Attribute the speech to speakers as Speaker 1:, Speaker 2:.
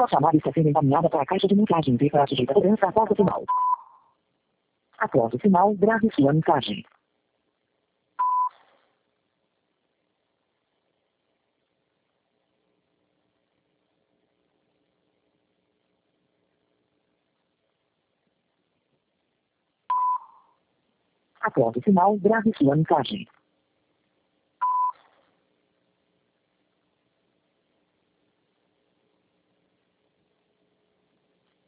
Speaker 1: Sua chamada está sendo encaminhada para a caixa de mensagens e será sujeita a cobrança após o sinal. Após o sinal, grave sua mensagem. Após o sinal, grave sua mensagem.